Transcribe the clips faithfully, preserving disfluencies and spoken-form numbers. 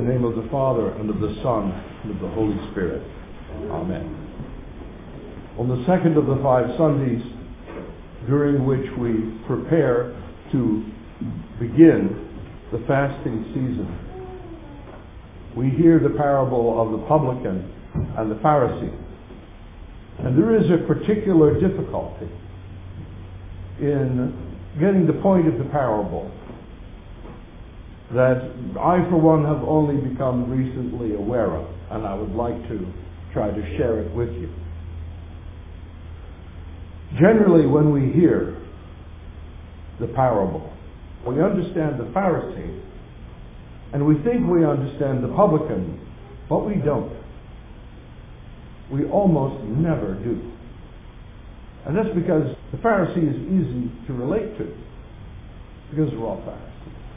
In the name of the Father, and of the Son, and of the Holy Spirit. Amen. On the second of the five Sundays, during which we prepare to begin the fasting season, we hear the parable of the publican and the Pharisee. And there is a particular difficulty in getting the point of the parable that I, for one, have only become recently aware of, and I would like to try to share it with you. Generally, when we hear the parable, we understand the Pharisee, and we think we understand the publican, but we don't. We almost never do. And that's because the Pharisee is easy to relate to, because we're all Pharisees.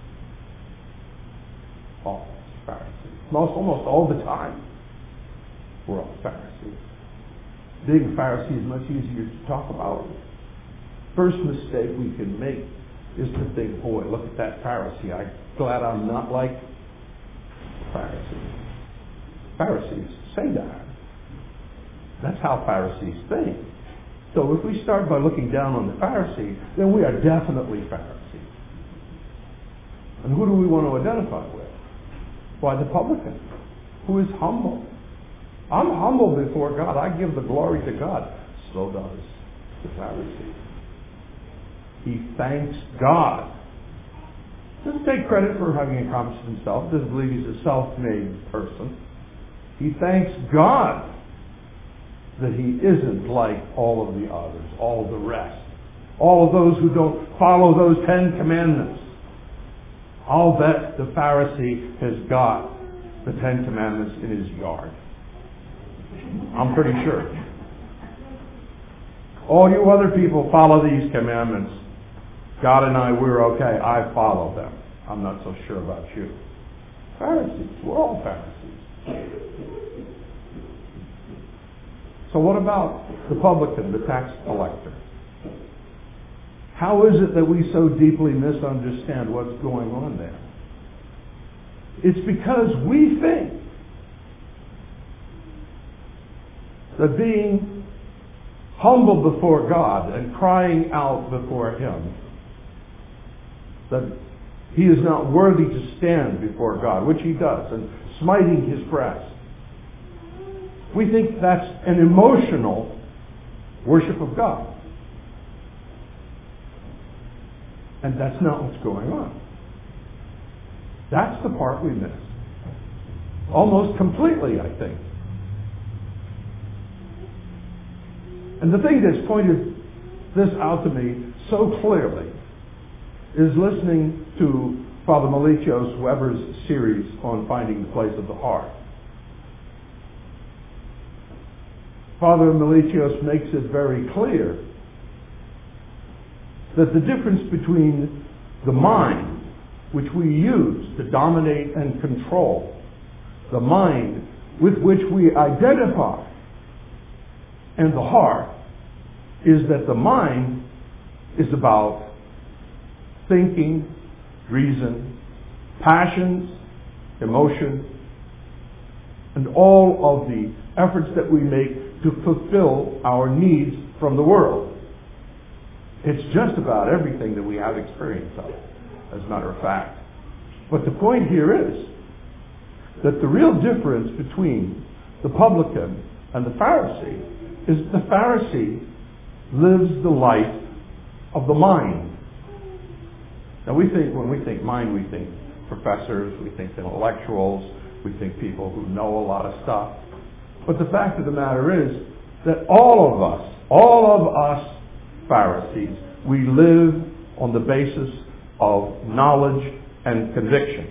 All Pharisees. Most, almost all the time, we're all Pharisees. Being a Pharisee is much easier to talk about. First mistake we can make is to think, boy, look at that Pharisee. I'm glad I'm not like Pharisees. Pharisees say that. That's how Pharisees think. So if we start by looking down on the Pharisee, then we are definitely Pharisees. And who do we want to identify with? Why, the publican, who is humble. I'm humble before God. I give the glory to God. So does the Pharisee. He thanks God. Doesn't take credit for having accomplished himself. Doesn't believe he's a self-made person. He thanks God that he isn't like all of the others, all of the rest, all of those who don't follow those Ten Commandments. I'll bet the Pharisee has got the Ten Commandments in his yard. I'm pretty sure. All you other people follow these commandments. God and I, we're okay. I follow them. I'm not so sure about you. Pharisees. We're all Pharisees. So what about the publican, the tax collector? How is it that we so deeply misunderstand what's going on there? It's because we think that being humble before God and crying out before Him, that he is not worthy to stand before God, which he does, and smiting his breast. We think that's an emotional worship of God. And that's not what's going on. That's the part we miss. Almost completely, I think. And the thing that's pointed this out to me so clearly is listening to Father Melchios Weber's series on finding the place of the heart. Father Melchios makes it very clear that the difference between the mind, which we use to dominate and control, the mind with which we identify, and the heart, is that the mind is about thinking, reason, passions, emotion, and all of the efforts that we make to fulfill our needs from the world. It's just about everything that we have experience of, as a matter of fact. But the point here is that the real difference between the publican and the Pharisee is the Pharisee lives the life of the mind. Now we think, when we think mind, we think professors, we think intellectuals, we think people who know a lot of stuff. But the fact of the matter is that all of us, all of us Pharisees, we live on the basis of knowledge and conviction.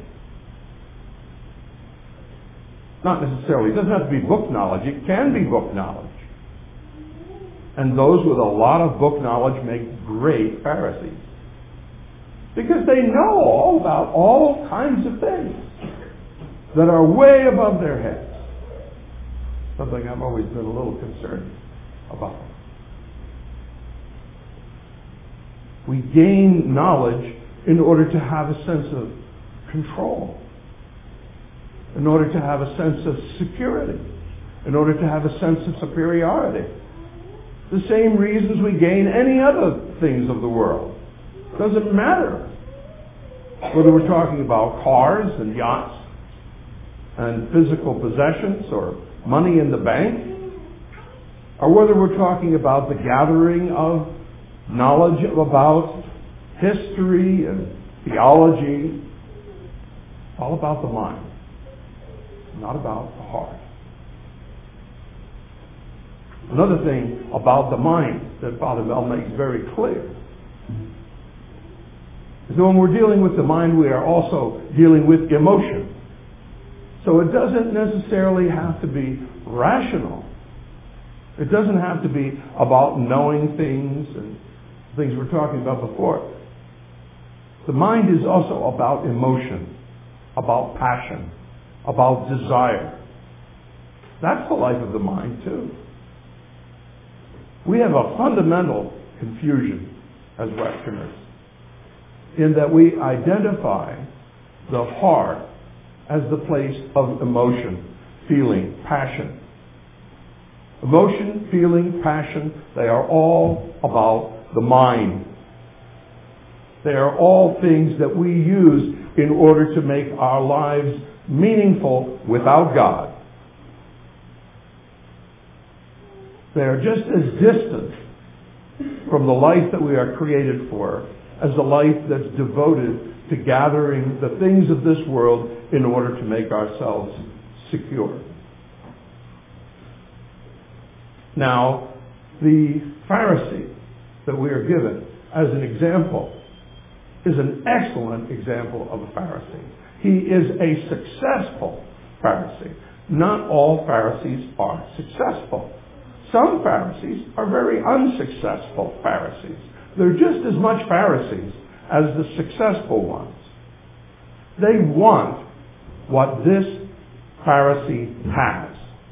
Not necessarily, it doesn't have to be book knowledge, it can be book knowledge. And those with a lot of book knowledge make great Pharisees. Because they know all about all kinds of things that are way above their heads. Something I've always been a little concerned about. We gain knowledge in order to have a sense of control. in order to have a sense of security, in order to have a sense of superiority. The same reasons we gain any other things of the world. Doesn't matter whether we're talking about cars and yachts and physical possessions or money in the bank, or whether we're talking about the gathering of knowledge about history and theology. It's all about the mind, not about the heart. Another thing about the mind that Father Mel makes very clear is that when we're dealing with the mind, we are also dealing with emotion. So it doesn't necessarily have to be rational. It doesn't have to be about knowing things and things we were talking about before. The mind is also about emotion, about passion, about desire. That's the life of the mind too. We have a fundamental confusion as Westerners in that we identify the heart as the place of emotion, feeling, passion. Emotion, feeling, passion, they are all about the mind. They are all things that we use in order to make our lives meaningful without God. They are just as distant from the life that we are created for as the life that's devoted to gathering the things of this world in order to make ourselves secure. Now, the Pharisee that we are given as an example is an excellent example of a Pharisee. He is a successful Pharisee. Not all Pharisees are successful. Some Pharisees are very unsuccessful Pharisees. They're just as much Pharisees as the successful ones. They want what this Pharisee has.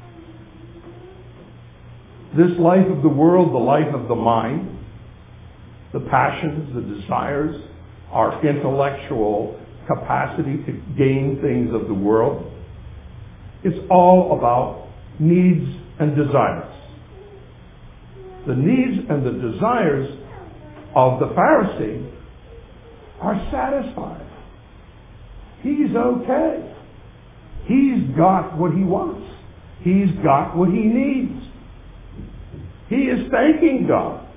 This life of the world, the life of the mind, the passions, the desires, our intellectual capacity to gain things of the world, it's all about needs and desires. The needs and the desires of the Pharisee are satisfied. He's okay. He's got what he wants. He's got what he needs. He is thanking God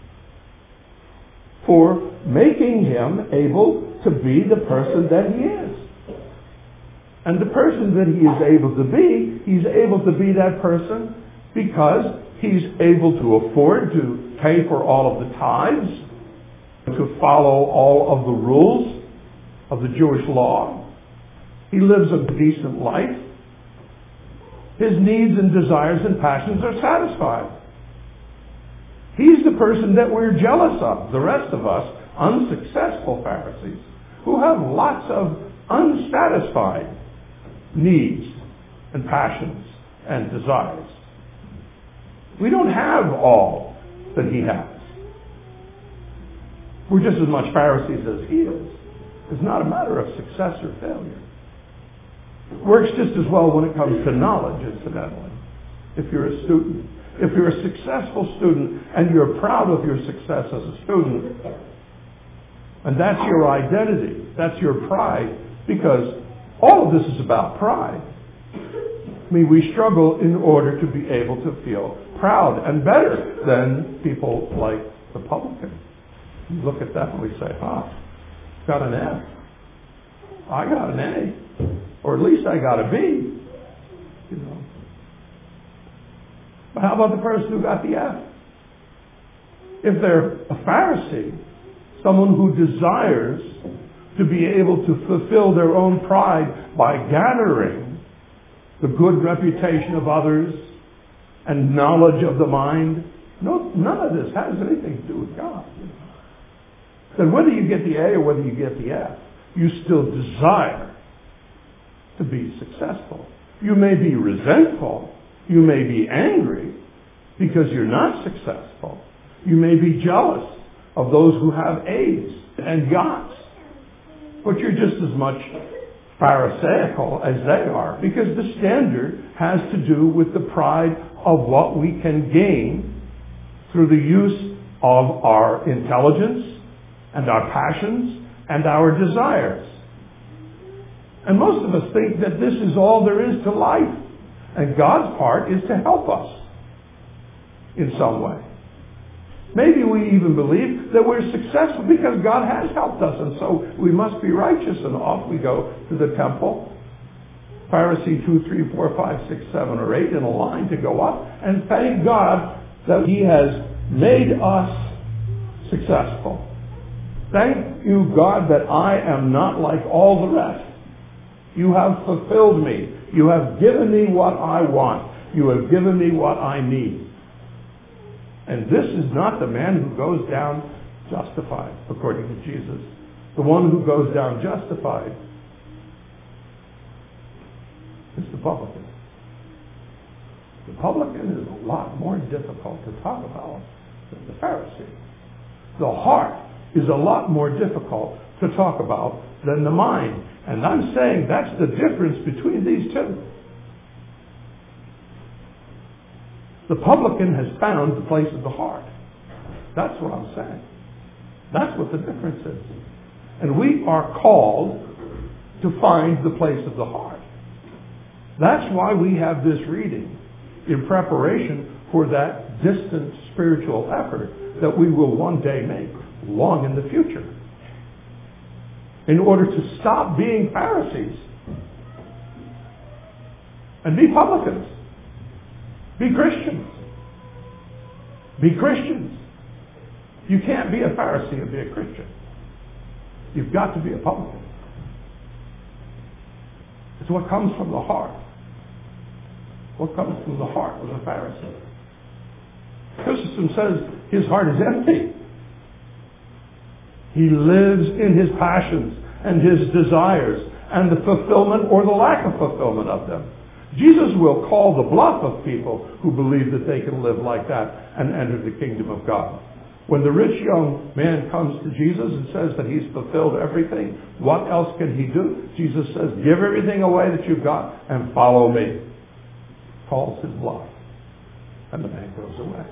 for making him able to be the person that he is. And the person that he is able to be, he's able to be that person because he's able to afford to pay for all of the tithes, to follow all of the rules of the Jewish law. He lives a decent life. His needs and desires and passions are satisfied. He's the person that we're jealous of, the rest of us unsuccessful Pharisees, who have lots of unsatisfied needs and passions and desires. We don't have all that he has. We're just as much Pharisees as he is. It's not a matter of success or failure. It works just as well when it comes to knowledge, incidentally. If you're a student, if you're a successful student and you're proud of your success as a student, and that's your identity, that's your pride, because all of this is about pride. I mean, we struggle in order to be able to feel proud and better than people like the publican. You look at that and we say, ah, got an F. I got an A. Or at least I got a B. You know. But how about the person who got the F? If they're a Pharisee, someone who desires to be able to fulfill their own pride by gathering the good reputation of others and knowledge of the mind, no, none of this has anything to do with God. Then whether you get the A or whether you get the F, you still desire to be successful. You may be resentful. You may be angry because you're not successful. You may be jealous of those who have A's and yachts. But you're just as much Pharisaical as they are, because the standard has to do with the pride of what we can gain through the use of our intelligence and our passions and our desires. And most of us think that this is all there is to life. And God's part is to help us in some way. Maybe we even believe that we're successful because God has helped us, and so we must be righteous, and off we go to the temple. Pharisee two, three, four, five, six, seven, or eight in a line to go up, and thank God that He has made us successful. Thank you, God, that I am not like all the rest. You have fulfilled me. You have given me what I want. You have given me what I need. And this is not the man who goes down justified, according to Jesus. The one who goes down justified is the publican. The publican is a lot more difficult to talk about than the Pharisee. The heart is a lot more difficult to talk about than the mind. And I'm saying that's the difference between these two. The publican has found the place of the heart. That's what I'm saying. That's what the difference is. And we are called to find the place of the heart. That's why we have this reading in preparation for that distant spiritual effort that we will one day make long in the future. In order to stop being Pharisees and be publicans. Be Christians. Be Christians. You can't be a Pharisee and be a Christian. You've got to be a publican. It's what comes from the heart. What comes from the heart of a Pharisee. Chrysostom says his heart is empty. He lives in his passions and his desires and the fulfillment or the lack of fulfillment of them. Jesus will call the bluff of people who believe that they can live like that and enter the kingdom of God. When the rich young man comes to Jesus and says that he's fulfilled everything, what else can he do? Jesus says, give everything away that you've got and follow me. Calls his bluff. And the man goes away.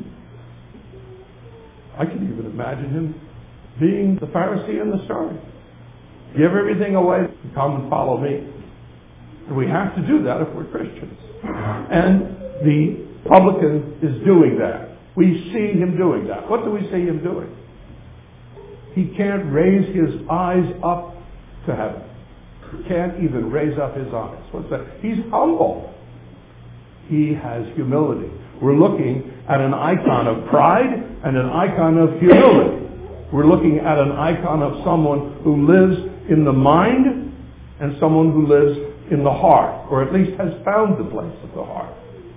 I can even imagine him being the Pharisee in the story. Give everything away and come and follow me. And we have to do that if we're Christians. And the publican is doing that. We see him doing that. What do we see him doing? He can't raise his eyes up to heaven. He can't even raise up his eyes. What's that? He's humble. He has humility. We're looking at an icon of pride and an icon of humility. We're looking at an icon of someone who lives in the mind and someone who lives in the heart, or at least has found the place of the heart.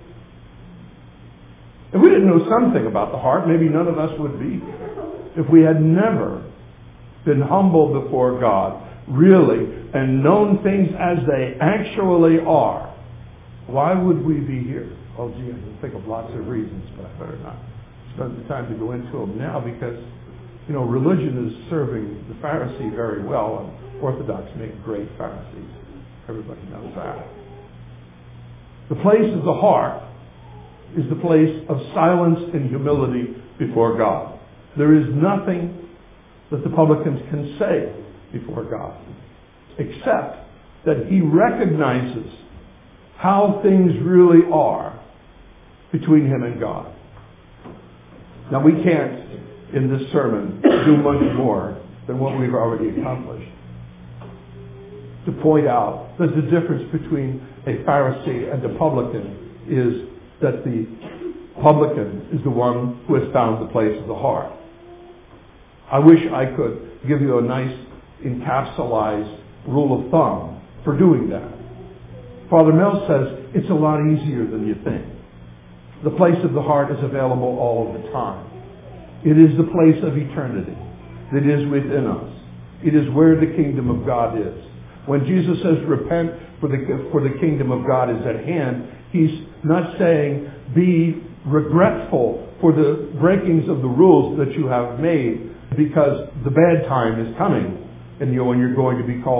If we didn't know something about the heart, maybe none of us would be here. If we had never been humble before God, really, and known things as they actually are, why would we be here? Oh, gee, I can think of lots of reasons, but I better not spend the time to go into them now because, you know, religion is serving the Pharisee very well, and Orthodox make great Pharisees. Everybody knows that. The place of the heart is the place of silence and humility before God. There is nothing that the publicans can say before God, except that he recognizes how things really are between him and God. Now, we can't, in this sermon, do much more than what we've already accomplished. To point out that the difference between a Pharisee and a publican is that the publican is the one who has found the place of the heart. I wish I could give you a nice encapsulated rule of thumb for doing that. Father Mel says it's a lot easier than you think. The place of the heart is available all of the time. It is the place of eternity that is within us. It is where the kingdom of God is. When Jesus says, repent, for the, for the kingdom of God is at hand, he's not saying, be regretful for the breakings of the rules that you have made, because the bad time is coming, and you know, when you're going to be called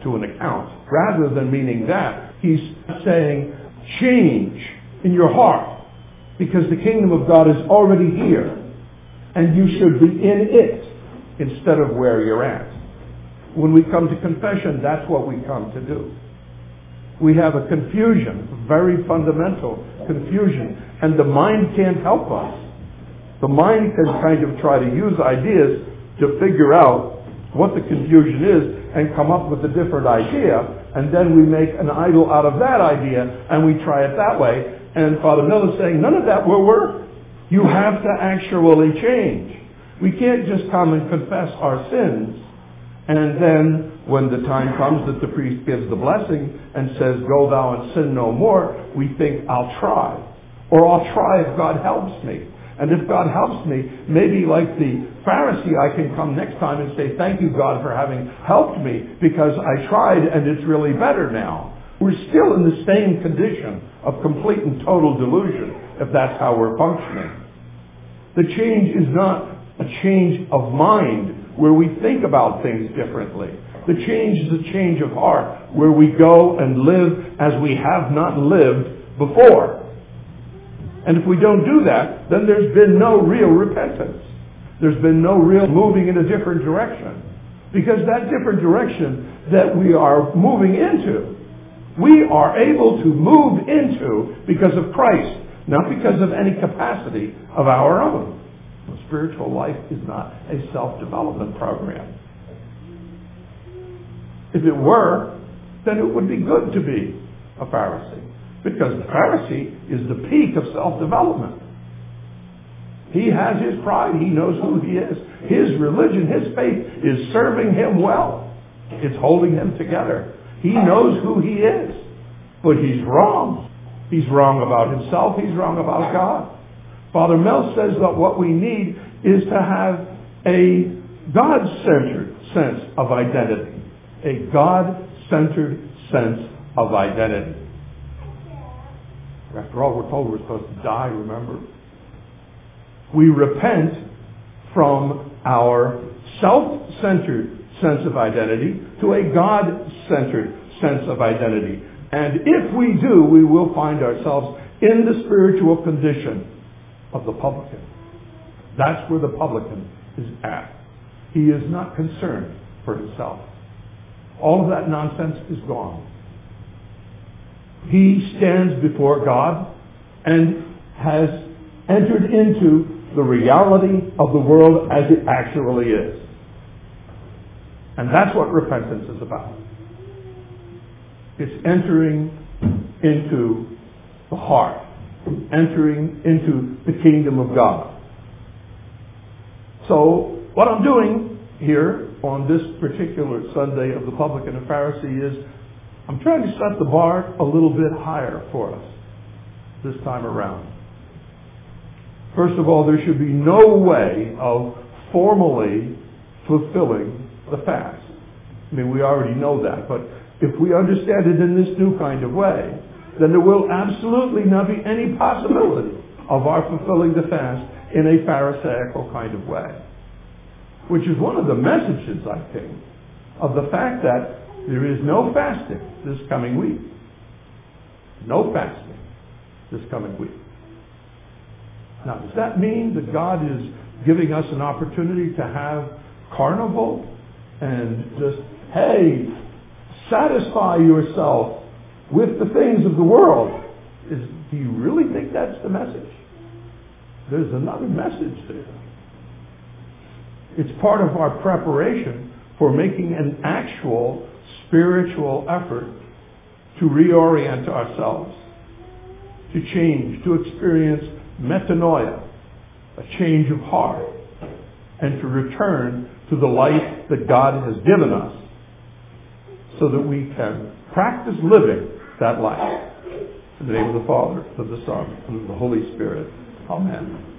to an account. Rather than meaning that, he's saying, change in your heart, because the kingdom of God is already here, and you should be in it instead of where you're at. When we come to confession, that's what we come to do. We have a confusion, very fundamental confusion, and the mind can't help us. The mind can kind of try to use ideas to figure out what the confusion is and come up with a different idea, and then we make an idol out of that idea and we try it that way. And Father Mill is saying none of that will work. You have to actually change. We can't just come and confess our sins, and then when the time comes that the priest gives the blessing and says, go thou and sin no more, we think, I'll try. Or I'll try if God helps me. And if God helps me, maybe like the Pharisee, I can come next time and say, thank you, God, for having helped me, because I tried and it's really better now. We're still in the same condition of complete and total delusion, if that's how we're functioning. The change is not a change of mind, where we think about things differently. The change is a change of heart, where we go and live as we have not lived before. And if we don't do that, then there's been no real repentance. There's been no real moving in a different direction. Because that different direction that we are moving into, we are able to move into because of Christ, not because of any capacity of our own. Spiritual life is not a self-development program. If it were, then it would be good to be a Pharisee. Because the Pharisee is the peak of self-development. He has his pride. He knows who he is. His religion, his faith is serving him well. It's holding him together. He knows who he is. But he's wrong. He's wrong about himself. He's wrong about God. Father Mel says that what we need is to have a God-centered sense of identity. A God-centered sense of identity. After all, we're told we're supposed to die, remember? We repent from our self-centered sense of identity to a God-centered sense of identity. And if we do, we will find ourselves in the spiritual condition of the publican. That's where the publican is at. He is not concerned for himself. All of that nonsense is gone. He stands before God and has entered into the reality of the world as it actually is. And that's what repentance is about. It's entering into the heart, entering into the kingdom of God. So what I'm doing here on this particular Sunday of the Publican and Pharisee is I'm trying to set the bar a little bit higher for us this time around. First of all, there should be no way of formally fulfilling the fast. I mean, we already know that, but if we understand it in this new kind of way, then there will absolutely not be any possibility of our fulfilling the fast in a Pharisaical kind of way. Which is one of the messages, I think, of the fact that there is no fasting this coming week. No fasting this coming week. Now, does that mean that God is giving us an opportunity to have carnival and just, hey, satisfy yourself with the things of the world? Is, do you really think that's the message? There's another message there. It's part of our preparation for making an actual spiritual effort to reorient ourselves, to change, to experience metanoia, a change of heart, and to return to the life that God has given us so that we can practice living that life. In the name of the Father, of the Son, and of the Holy Spirit. Amen.